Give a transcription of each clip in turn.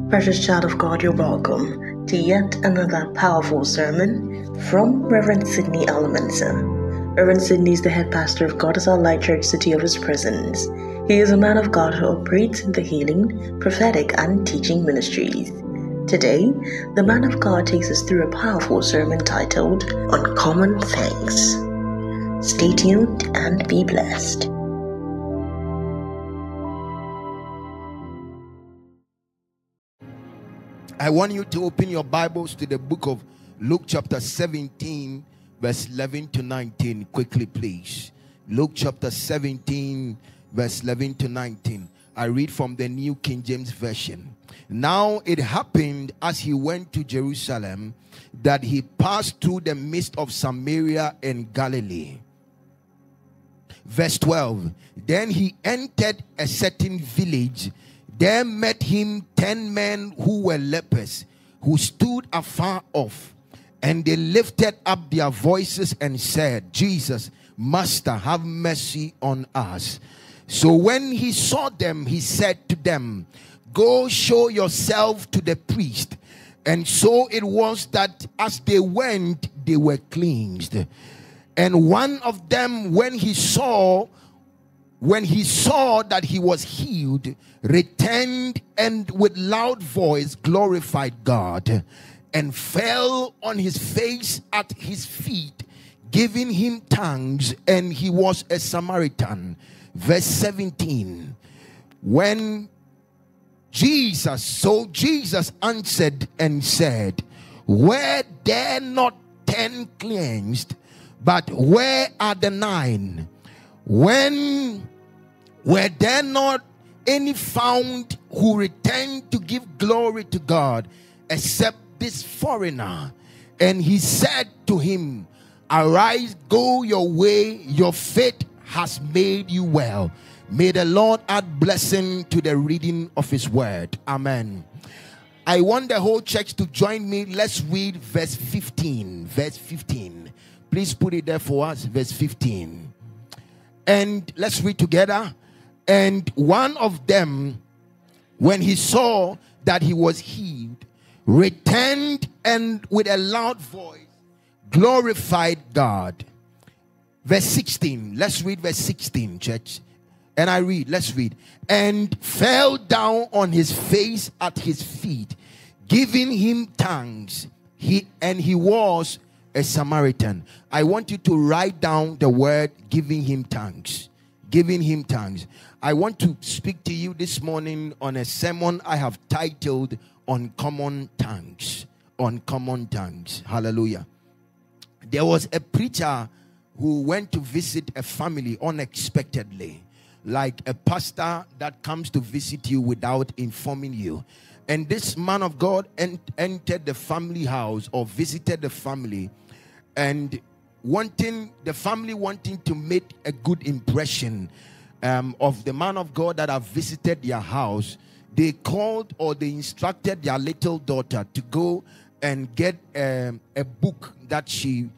Precious child of God, you're welcome to yet another powerful sermon from Reverend Sidney Alamansa. Reverend Sidney is the head pastor of God is Our Light Church, City of His Presence. He is a man of God who operates in the healing, prophetic, and teaching ministries. Today, the man of God takes us through a powerful sermon titled Uncommon Thanks. Stay tuned and be blessed. I want you to open your Bibles to the book of Luke chapter 17 verse 11 to 19 quickly, please. Luke chapter 17 verse 11 to 19. I read from the New King James Version. Now it happened as he went to Jerusalem that he passed through the midst of Samaria and Galilee. Verse 12. Then he entered a certain village. There met him 10 men who were lepers, who stood afar off, and they lifted up their voices and said, Jesus, Master, have mercy on us. So when he saw them, he said to them, Go show yourself to the priest. And so it was that as they went, they were cleansed. And one of them, when he saw that he was healed, returned and with loud voice glorified God, and fell on his face at his feet, giving him thanks. And he was a Samaritan. Verse 17. Jesus answered and said, Were there not 10 cleansed? But where are the 9? When were there not any found who returned to give glory to God except this foreigner? And he said to him, Arise, go your way, your faith has made you well. May the Lord add blessing to the reading of his word. Amen. I want the whole church to join me. Let's read verse 15. Verse 15. Please put it there for us. Verse 15. And let's read together. And one of them, when he saw that he was healed, returned and with a loud voice glorified God. Verse 16. Let's read verse 16, church. And I read, let's read. And fell down on his face at his feet, giving him thanks. He was a Samaritan. I want you to write down the word giving him thanks. Giving him thanks. I want to speak to you this morning on a sermon I have titled Uncommon Thanks. Uncommon Thanks. Hallelujah. There was a preacher who went to visit a family unexpectedly, like a pastor that comes to visit you without informing you. And this man of God entered the family house or visited the family, and the family wanting to make a good impression of the man of God that have visited their house, they called or they instructed their little daughter to go and get a book that she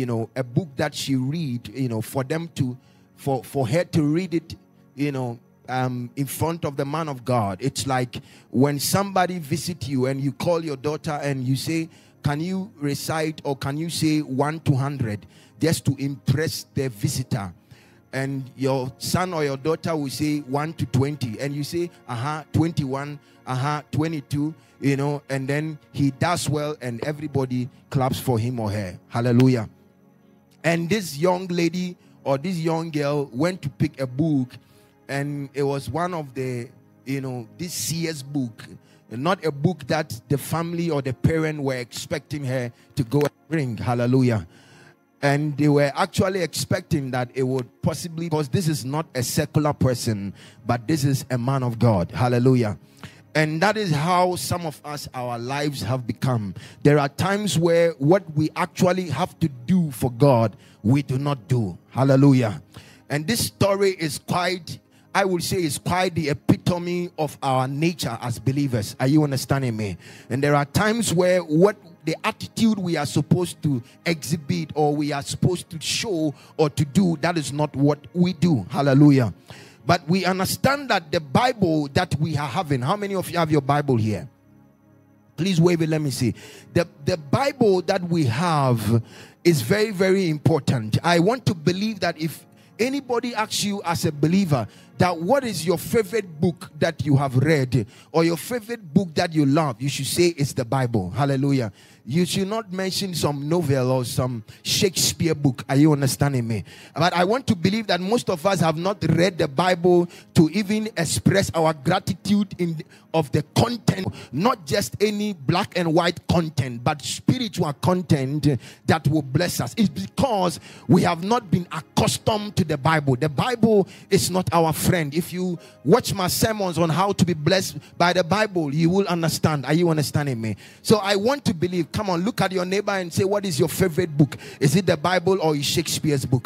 read, for her to read it, in front of the man of God. It's like when somebody visits you and you call your daughter and you say, can you recite or can you say 1 to 100 just to impress the visitor? And your son or your daughter will say 1 to 20 and you say 21, 22, and then he does well and everybody claps for him or her. Hallelujah. And this young lady or this young girl went to pick a book, and it was one of the this CS book, not a book that the family or the parent were expecting her to go and bring. Hallelujah. And they were actually expecting that it would possibly, because this is not a secular person, but this is a man of God. Hallelujah. And that is how some of us, our lives have become. There are times where what we actually have to do for God, we do not do. Hallelujah. And this story is quite the epitome of our nature as believers. Are you understanding me? And there are times where what the attitude we are supposed to exhibit or we are supposed to show or to do, that is not what we do. Hallelujah. But we understand that the Bible that we are having, how many of you have your Bible here? Please wave it. Let me see. The Bible that we have is very, very important. I want to believe that if anybody asks you as a believer that what is your favorite book that you have read or your favorite book that you love, you should say it's the Bible. Hallelujah. You should not mention some novel or some Shakespeare book. Are you understanding me? But I want to believe that most of us have not read the Bible to even express our gratitude of the content, not just any black and white content, but spiritual content that will bless us. It's because we have not been accustomed to the Bible. The Bible is not our friend. If you watch my sermons on how to be blessed by the Bible, you will understand. Are you understanding me? So I want to believe. Come on, look at your neighbor and say, what is your favorite book? Is it the Bible or is Shakespeare's book?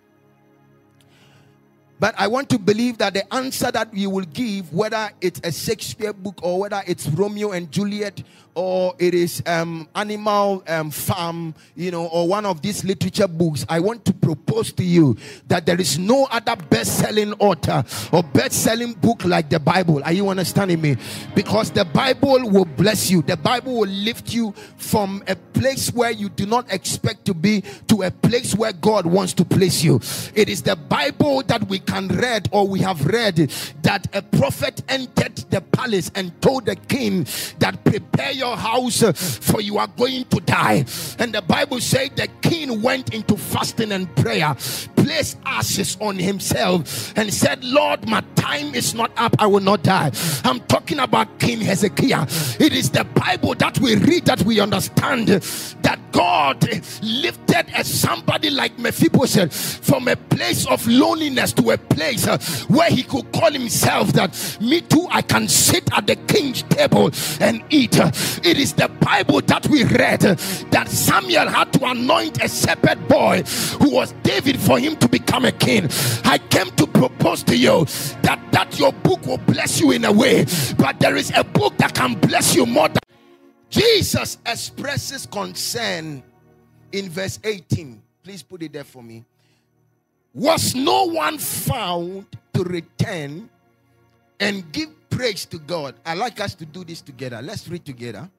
But I want to believe that the answer that you will give, whether it's a Shakespeare book or whether it's Romeo and Juliet or it is Animal Farm, or one of these literature books, I want to propose to you that there is no other best-selling author or best-selling book like the Bible. Are you understanding me? Because the Bible will bless you. The Bible will lift you from a place where you do not expect to be to a place where God wants to place you. It is the Bible that we can read or we have read that a prophet entered the palace and told the king that prepare your house for you are going to die. And the Bible said the king went into fasting and prayer, placed ashes on himself and said, Lord, my time is not up, I will not die. I'm talking about King Hezekiah. It is the Bible that we read that we understand that God lifted somebody like Mephibosheth from a place of loneliness to a place where he could call himself that me too, I can sit at the king's table and eat. It is the Bible that we read that Samuel had to anoint a shepherd boy who was David for him to become a king. I came to propose to you that your book will bless you in a way, but there is a book that can bless you more than Jesus expresses concern in verse 18. Please put it there for me. Was no one found to return and give praise to God? I like us to do this together. Let's read together.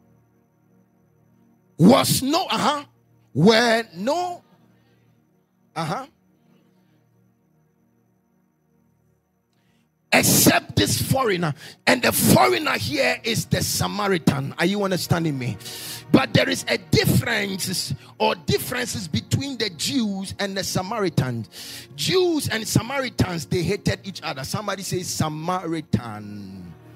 Was no, were no, except this foreigner. And the foreigner here is the Samaritan. Are you understanding me? But there is a difference or differences between the Jews and the Samaritans. Jews and Samaritans, they hated each other. Somebody says Samaritan.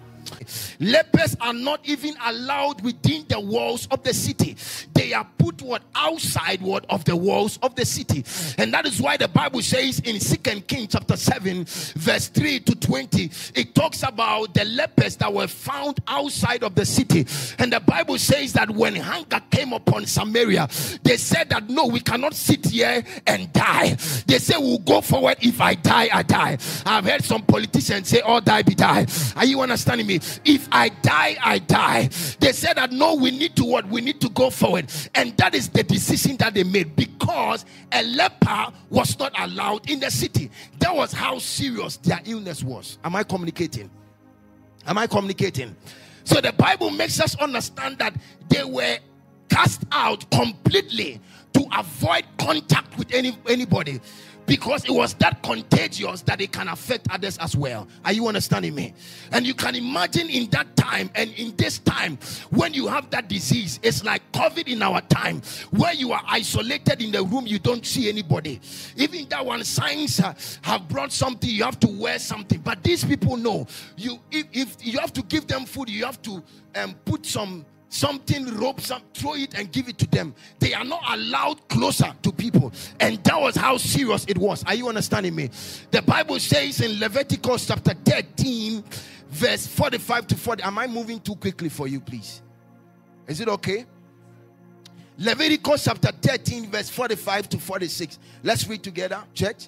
Lepers are not even allowed within the walls of the city. They are put outside of the walls of the city. And that is why the Bible says in 2 Kings chapter 7 verse 3 to 20, it talks about the lepers that were found outside of the city. And the Bible says that when hunger came upon Samaria, they said that no, we cannot sit here and die. They say we'll go forward. If I die, I die. I've heard some politicians say all die be die. Are you understanding me? If I die, I die. They said that no, we need to what? We need to go forward. And that is the decision that they made, because a leper was not allowed in the city. That was how serious their illness was. Am I communicating? Am I communicating? So the Bible makes us understand that they were cast out completely to avoid contact with anybody, because it was that contagious that it can affect others as well. Are you understanding me? And you can imagine in that time and in this time when you have that disease, it's like COVID in our time, where you are isolated in the room, you don't see anybody. Even that one, science have brought something, you have to wear something. But these people know, if you have to give them food, you have to put something, rope, throw it and give it to them. They are not allowed closer to people. And that was how serious it was. Are you understanding me? The Bible says in Leviticus chapter 13 verse 45 to 40. Am I moving too quickly for you, please? Is it okay? Leviticus chapter 13 verse 45 to 46. Let's read together, church.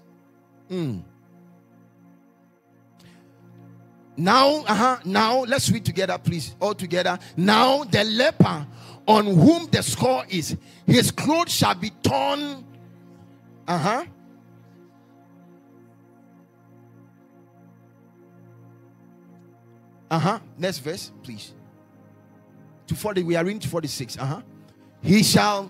Now let's read together, please, all together. Now the leper on whom the score is, his clothes shall be torn. Next verse, please. to 40. We are in 46. He shall.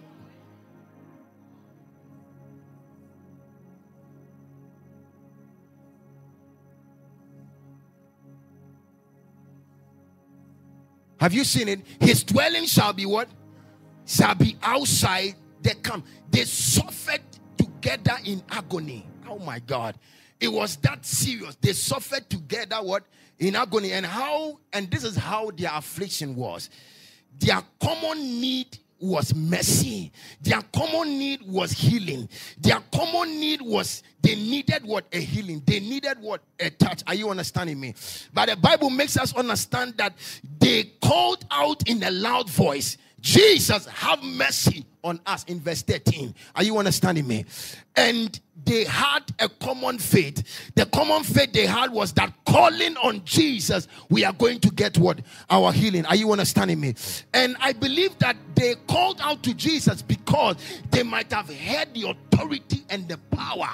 Have you seen it? His dwelling shall be what? Shall be outside the camp. They suffered together in agony. Oh my God. It was that serious. They suffered together what? In agony. And this is how their affliction was. Their common need was mercy. Their common need was healing. Their common need was, they needed what? A healing. They needed what? A touch. Are you understanding me? But the Bible makes us understand that they called out in a loud voice, Jesus, have mercy on us, in verse 13. Are you understanding me? And they had a common faith. The common faith they had was that calling on Jesus, we are going to get what? Our healing. Are you understanding me? And I believe that they called out to Jesus because they might have had the authority and the power.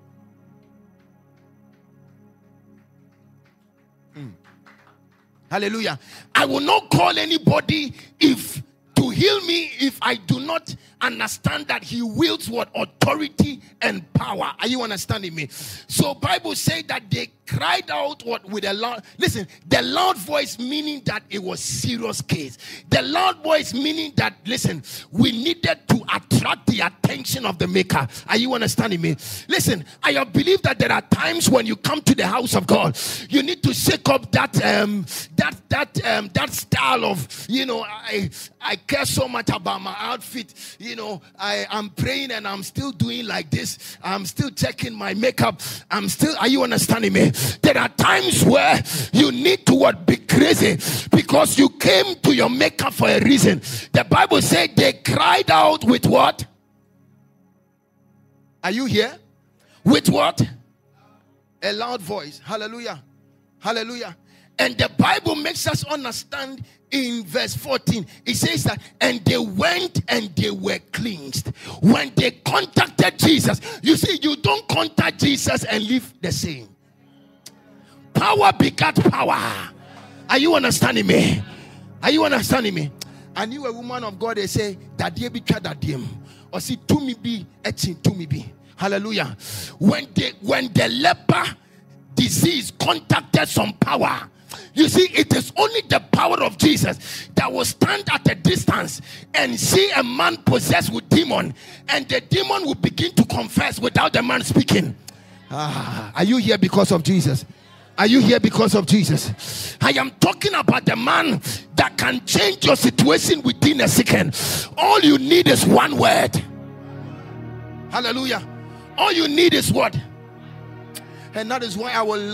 Hallelujah. I will not call anybody to heal me if I do not understand that he wields what? Authority and power. Are you understanding me? So Bible says that they cried out what? With a loud, listen, the loud voice meaning that it was serious case. The loud voice meaning that, listen, we needed to attract the attention of the maker. Are you understanding me? Listen, I believe that there are times when you come to the house of God, you need to shake up that style of, I care so much about my outfit. I am praying and I'm still doing like this. I'm still checking my makeup. Are you understanding me? There are times where you need to be crazy because you came to your maker for a reason. The Bible said they cried out with what? Are you here? With what? A loud voice. Hallelujah. Hallelujah. And the Bible makes us understand in verse 14. It says that, and they went and they were cleansed. When they contacted Jesus, you see, you don't contact Jesus and live the same. Power begat power. Are you understanding me? Are you understanding me? I knew a woman of God, they say, Dadie be Dadiem. Or see, to me be, etching to me be. Hallelujah. When the leper disease contacted some power, you see, it is only the power of Jesus that will stand at a distance and see a man possessed with demon, and the demon will begin to confess without the man speaking. Are you here because of Jesus? Are you here because of Jesus? I am talking about the man that can change your situation within a second. All you need is one word. Hallelujah. All you need is what? And that is why I will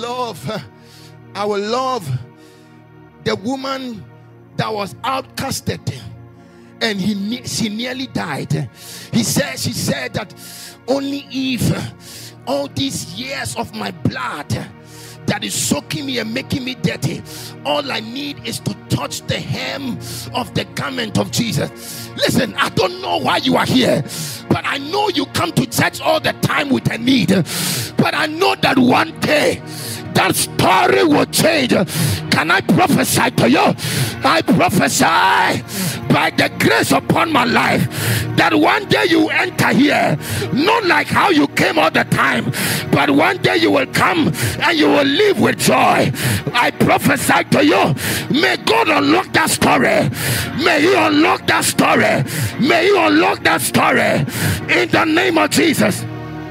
love the woman that was outcasted and she nearly died. She said that only if all these years of my blood that is soaking me and making me dirty, all I need is to touch the hem of the garment of Jesus. Listen, I don't know why you are here, but I know you come to church all the time with a need. But I know that one day that story will change. Can I prophesy to you? I prophesy by the grace upon my life that one day you enter here, not like how you came all the time, but one day you will come and you will live with joy. I prophesy to you, may God unlock that story. May He unlock that story. May He unlock that story in the name of Jesus.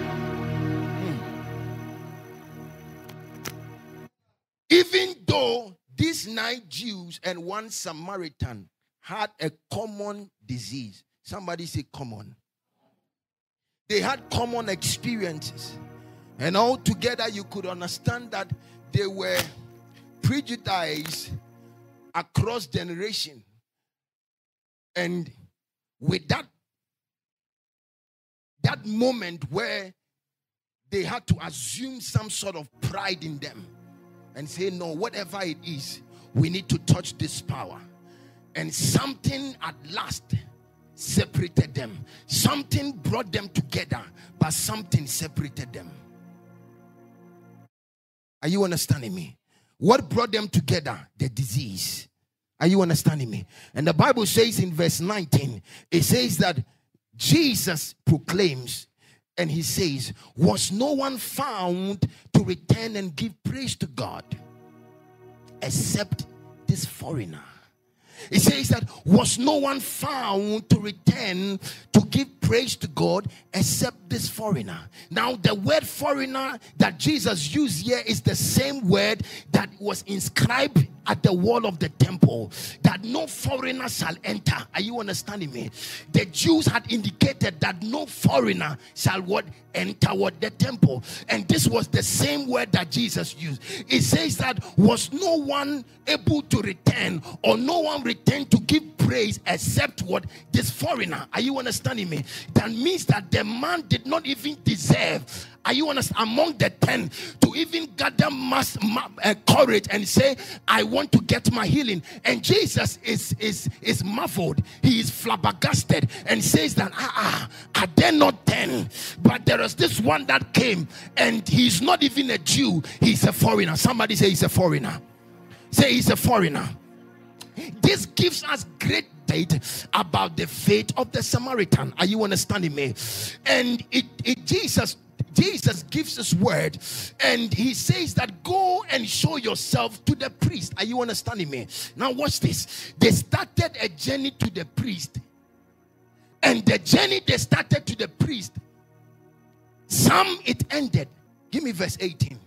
Even though these 9 Jews and 1 Samaritan had a common disease. Somebody say common. They had common experiences. And all together you could understand that they were prejudiced across generation. And with that moment where they had to assume some sort of pride in them and say, no, whatever it is, we need to touch this power. And something at last separated them. Something brought them together, but something separated them. Are you understanding me? What brought them together? The disease. Are you understanding me? And the Bible says in verse 19, it says that Jesus proclaims, and he says, was no one found to return and give praise to God except this foreigner. It says that was no one found to return to give praise to God except this foreigner. Now, the word foreigner that Jesus used here is the same word that was inscribed at the wall of the temple, that no foreigner shall enter. Are you understanding me? The Jews had indicated that no foreigner shall enter the temple. And this was the same word that Jesus used. It says that was no one able to return, or no one returned to give praise except this foreigner. Are you understanding me? That means that the man did not even deserve, are you understand, among the 10 to even gather courage and say, I want to get my healing. And Jesus is muffled. He is flabbergasted and says that, are there not 10? But there is this one that came, and he's not even a Jew. He's a foreigner. Somebody say he's a foreigner. Say he's a foreigner. This gives us great data about the faith of the Samaritan. Are you understanding me? And Jesus gives his word, and he says that go and show yourself to the priest. Are you understanding me? Now watch this. They started a journey to the priest, and the journey they started to the priest, some it ended. Give me verse 18.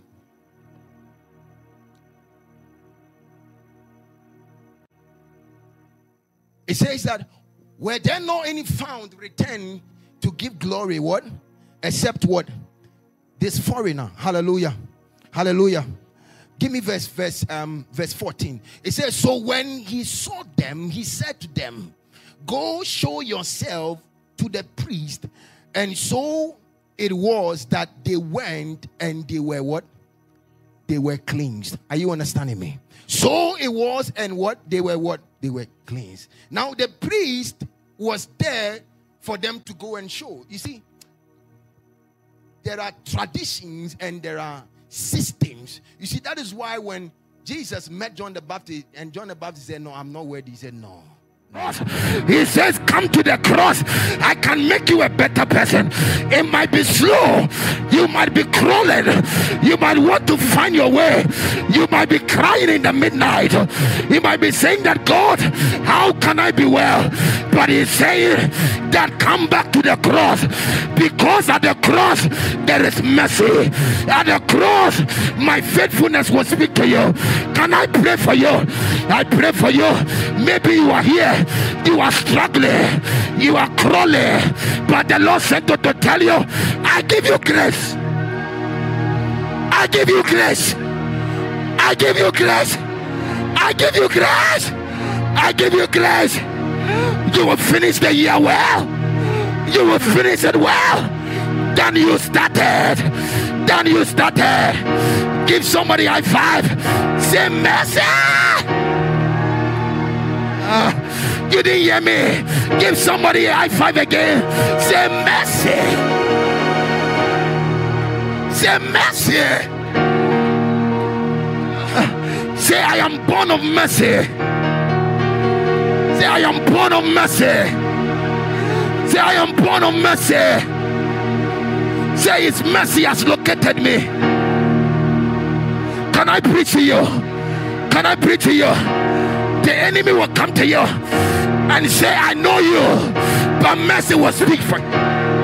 It says that were there not any found return to give glory, what? Except what? This foreigner. Hallelujah. Hallelujah. Give me verse 14. It says, so when he saw them, he said to them, go show yourself to the priest. And so it was that they went, and they were what? They were cleansed. Are you understanding me? So it was, and what? They were what? They were cleansed. Now the priest was there for them to go and show. You see, there are traditions and there are systems. You see, that is why when Jesus met John the Baptist, and John the Baptist said, no, I'm not worthy. He said, no. He says, come to the cross. I can make you a better person. It might be slow. You might be crawling. You might want to find your way. You might be crying in the midnight. You might be saying that, God, how can I be well? But he's saying that come back to the cross, because at the cross there is mercy. At the cross my faithfulness will speak to you. Can I pray for you? I pray for you. Maybe you are here, you are struggling, you are crawling, but the Lord said to tell you, I give you grace. I give you grace. I give you grace. I give you grace. I give you grace. You will finish the year well. You will finish it well. Then you started. Then you started. Give somebody a high five. Say mercy. You didn't hear me. Give somebody a high five again. Say mercy. Say mercy. Say I am born of mercy. Say I am born of mercy. Say I am born of mercy. Say his mercy has located me. Can I preach to you? Can I preach to you? The enemy will come to you and say, I know you, but mercy will speak for you.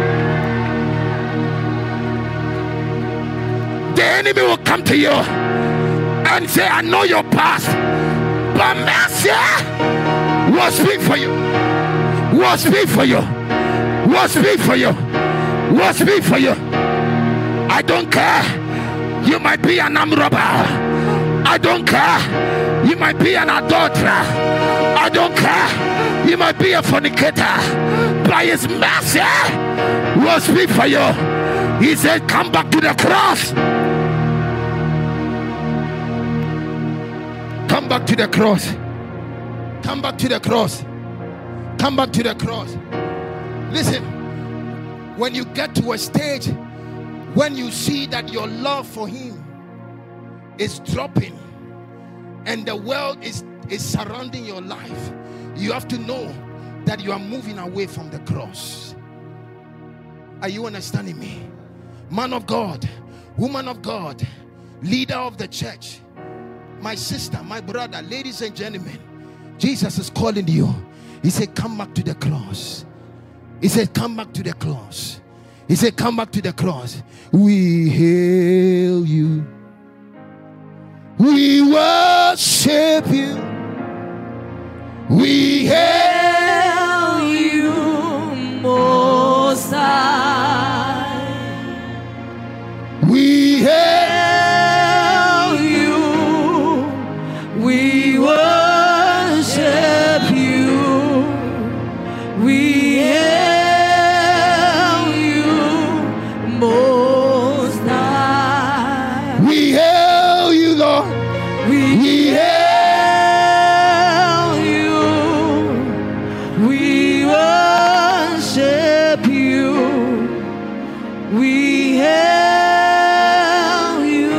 The enemy will come to you and say, I know your past, but mercy will speak for you. Will speak for you. Will speak for you. Will speak for you. I don't care. You might be an armed robber. I don't care. You might be an adulterer. I don't care. You might be a fornicator. By his mercy will speak for you. He said, come back to the cross. Come back to the cross. Come back to the cross. Come back to the cross. Listen, when you get to a stage when you see that your love for him is dropping and the world is is surrounding your life, you have to know that you are moving away from the cross. Are you understanding me? Man of God, woman of God, leader of the church, my sister, my brother, ladies and gentlemen, Jesus is calling you. He said, come back to the cross. He said, come back to the cross. He said, come back to the cross. We hail you. We worship you. We hail you, Most High. We hail you. We worship you. We hail you, Most High. We hail you, Lord. We hail you. We worship you. We hail you,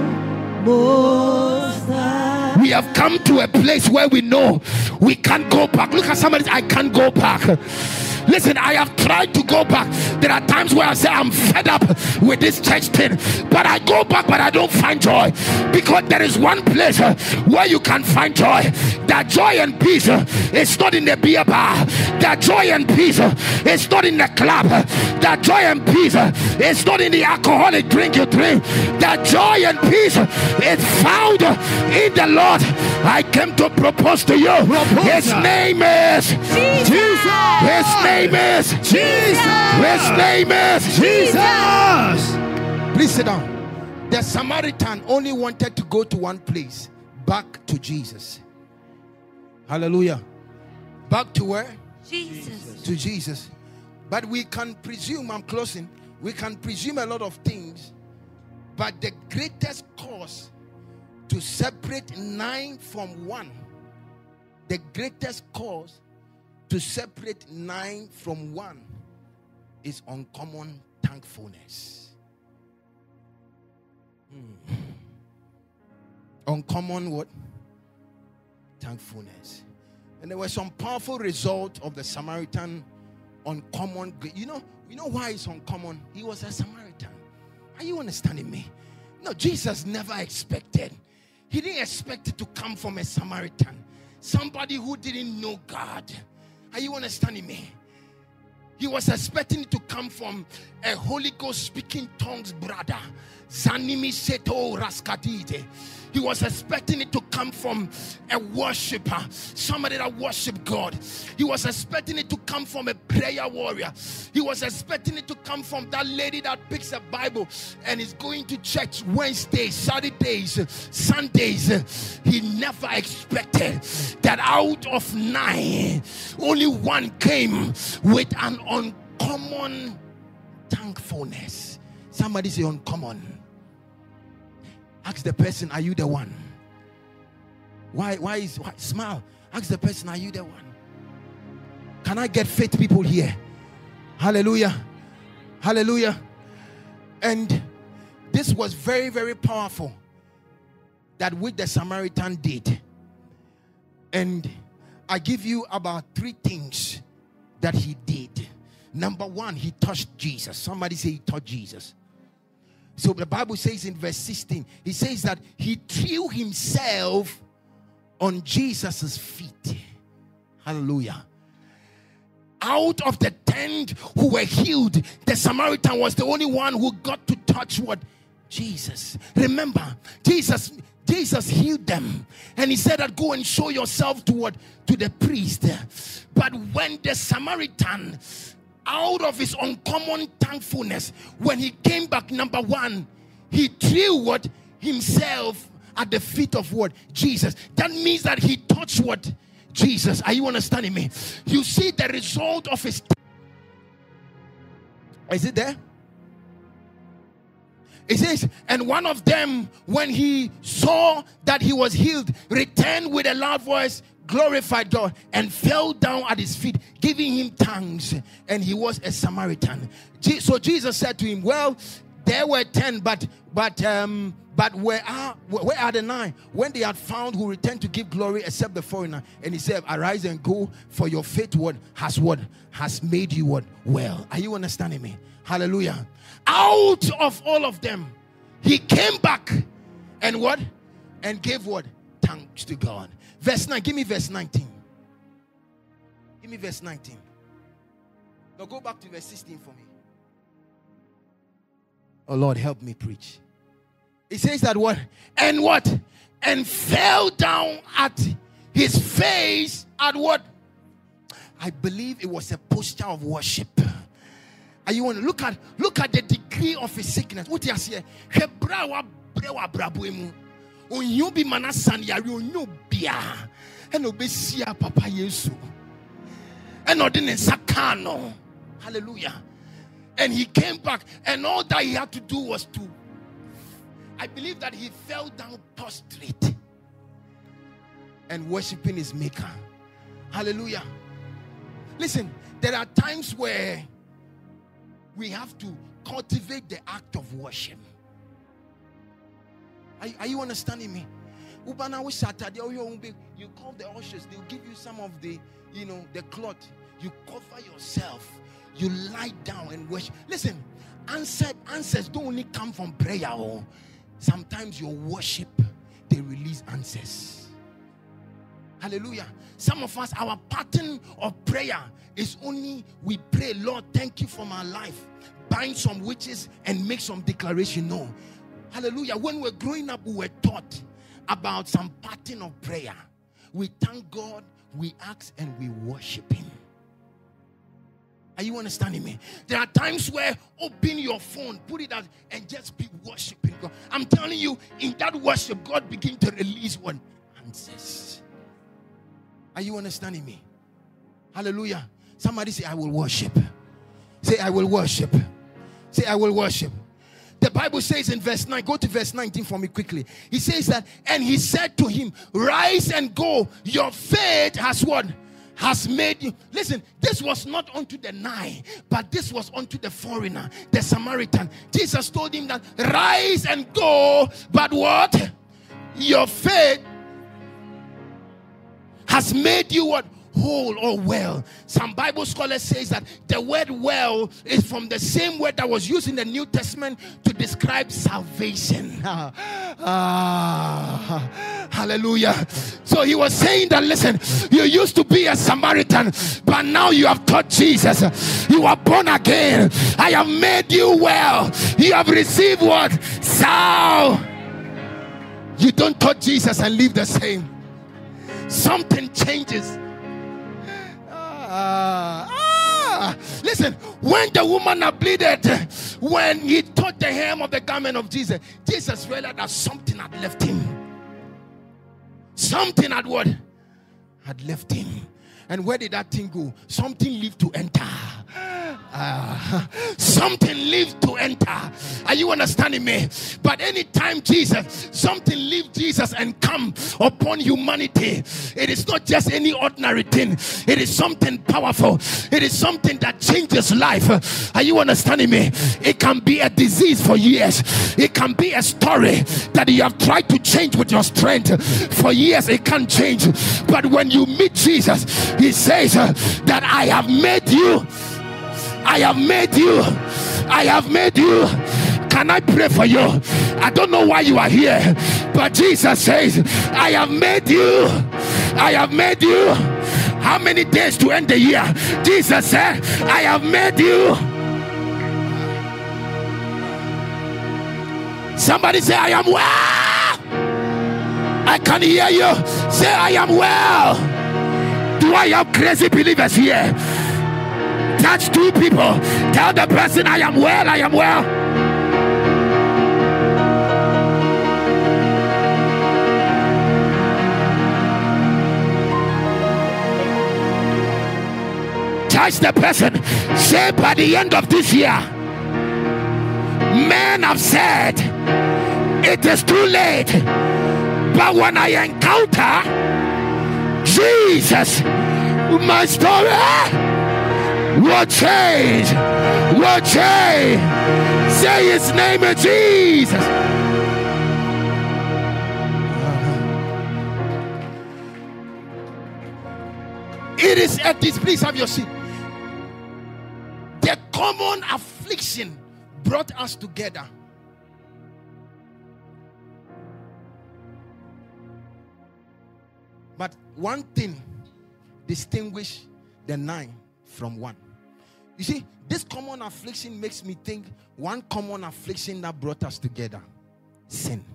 Most High. We have come to a place where we know we can't go back. Look at somebody. I can't go back. Listen, I have tried to go back. There are times where I say I'm fed up with this church thing, but I go back, but I don't find joy, because there is one place where you can find joy. That joy and peace is not in the beer bar. That joy and peace is not in the club. That joy and peace is not in the alcoholic drink you drink. That joy and peace is found in the Lord. I came to propose to you. His name is Jesus. His name is Jesus. His name is Jesus. Please sit down. The Samaritan only wanted to go to one place, back to Jesus. Hallelujah. Back to where? Jesus. To Jesus. But we can presume, I'm closing, we can presume a lot of things, but the greatest cause to separate 9 from 1, the greatest cause to separate 9 from 1 is uncommon thankfulness. Uncommon what? Thankfulness. And there were some powerful results of the Samaritan uncommon. You know why it's uncommon? He was a Samaritan. Are you understanding me? No, Jesus never expected. He didn't expect it to come from a Samaritan, somebody who didn't know God. Are you understanding me? He was expecting it to come from a Holy Ghost speaking tongues brother. Zanimi Seto Raskadite. He was expecting it to come from a worshiper, somebody that worship God. He was expecting it to come from a prayer warrior. He was expecting it to come from that lady that picks a Bible and is going to church Wednesdays, Saturdays, Sundays. He never expected that out of 9, only 1 came with an uncommon thankfulness. Somebody say uncommon. Ask the person, are you the one? Why smile? Ask the person, are you the one? Can I get faith people here? Hallelujah. Hallelujah. And this was very, very powerful, that which the Samaritan did. And I give you about 3 things that he did. Number 1, he touched Jesus. Somebody say he touched Jesus. So the Bible says in verse 16, he says that he threw himself on Jesus's feet. Hallelujah. Out of the 10 who were healed, the Samaritan was the only one who got to touch what? Jesus. Remember, Jesus healed them, and he said that go and show yourself to what? To the priest. But when the Samaritan, out of his uncommon thankfulness, when he came back, number 1, he threw what? Himself at the feet of what? Jesus. That means that he touched what? Jesus. Are you understanding me? You see the result of his. Is it there? It says, and one of them, when he saw that he was healed, returned with a loud voice, glorified God, and fell down at his feet, giving him thanks. And he was a Samaritan. So Jesus said to him, well, There were 10, but where are the 9? When they had found who returned to give glory except the foreigner, and he said, arise and go, for your faith has made you well. Are you understanding me? Hallelujah. Out of all of them, he came back and what? And gave what? Thanks to God. Verse 9. Give me verse 19. Give me verse 19. Now go back to verse 16 for me. Oh Lord, help me preach. It says that what? And what? And fell down at his face at what? I believe it was a posture of worship. Are you want to look at the degree of his sickness? What you say? You be manasan yari onyo bia and obesia papa Yesu and odine sakano. Hallelujah. And he came back, and all that he had to do was to, I believe that he fell down prostrate and worshiping his maker. Hallelujah. Listen, there are times where we have to cultivate the act of worship. Are you understanding me? You call the ushers, they'll give you some of the, the cloth. You cover yourself. You lie down and worship. Listen, answers don't only come from prayer. Sometimes your worship, they release answers. Hallelujah. Some of us, our pattern of prayer is only we pray, Lord, thank you for my life. Bind some witches and make some declaration. No. Hallelujah. When we're growing up, we were taught about some pattern of prayer. We thank God, we ask, and we worship him. Are you understanding me? There are times where open your phone, put it out, and just be worshiping God. I'm telling you, in that worship, God begins to release what? Answers. Are you understanding me? Hallelujah. Somebody say, I will worship. Say, I will worship. Say, I will worship. The Bible says in verse 9, go to verse 19 for me quickly. He says that, and he said to him, rise and go. Your faith has what? Has made you. Listen, this was not unto the 9, but this was unto the foreigner, the Samaritan. Jesus told him that rise and go, but what? Your faith has made you what? Whole or well. Some Bible scholars says that the word well is from the same word that was used in the New Testament to describe salvation. Hallelujah. So he was saying that, listen, you used to be a Samaritan, but now you have taught Jesus. You are born again. I have made you well. You have received what? You don't touch Jesus and live the same. Something changes. Listen, when the woman had bleeded, when he touched the hem of the garment of Jesus, Jesus realized that something had left him. Something had what? Had left him. And where did that thing go? Something lived to enter. Something lived to enter. Are you understanding me? But anytime something leaves Jesus and come upon humanity, it is not just any ordinary thing. It is something powerful. It is something that changes life. Are you understanding me? It can be a disease for years. It can be a story that you have tried to change with your strength. For years it can't change. But when you meet Jesus, he says that I have made you. I have made you. I have made you. Can I pray for you? I don't know why you are here, but Jesus says, I have made you. I have made you. How many days to end the year? Jesus said, I have made you. Somebody say, I am well. I can hear you. Say, I am well. Do I have crazy believers here? Touch 2 people. Tell the person, I am well, I am well. Touch the person. Say, by the end of this year, men have said it is too late, but when I encounter Jesus, my story will change. Will change. Say his name, Jesus. It is at this, please have your seat. The common affliction brought us together. But one thing distinguished the 9 from 1. You see, this common affliction makes me think one common affliction that brought us together: sin.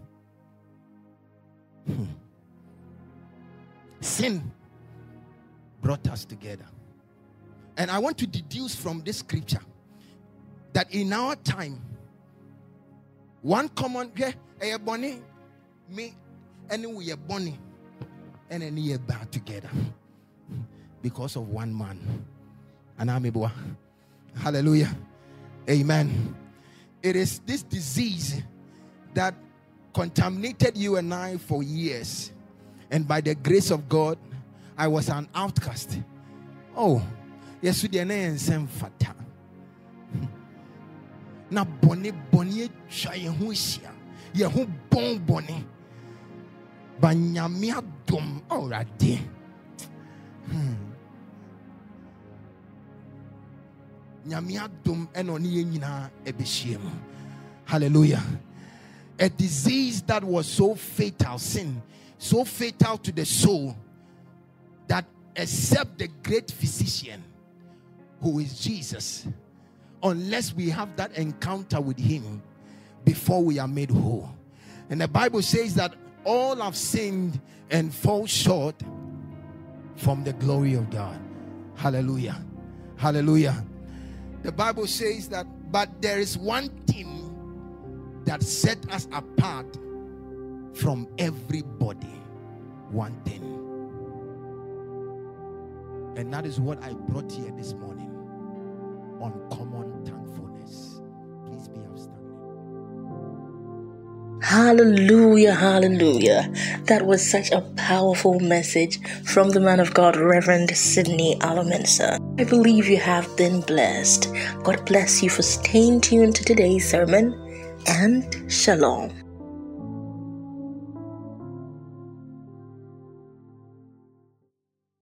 Sin brought us together. And I want to deduce from this scripture that in our time, one common, bonnie, me, and we are bonnie, and then we are bad together because of one man. And I'm a hallelujah. Amen. It is this disease that contaminated you and I for years. And by the grace of God, I was an outcast. Oh, yes, we didn't same fata. Na bonnie try who is here. Who bon bonnie. Banyamia dum already. Nyamia dum enoni nyina ebeshiem. Hallelujah. A disease that was so fatal, sin, so fatal to the soul, that except the great physician, who is Jesus, unless we have that encounter with him before we are made whole. And the Bible says that all have sinned and fall short from the glory of God. Hallelujah. Hallelujah. The Bible says that, but there is one thing that set us apart from everybody. One thing. And that is what I brought here this morning. Uncommon thankfulness. Please be outstanding. Hallelujah, hallelujah. That was such a powerful message from the man of God, Reverend Sidney Alamensa. I believe you have been blessed. God bless you for staying tuned to today's sermon, and shalom.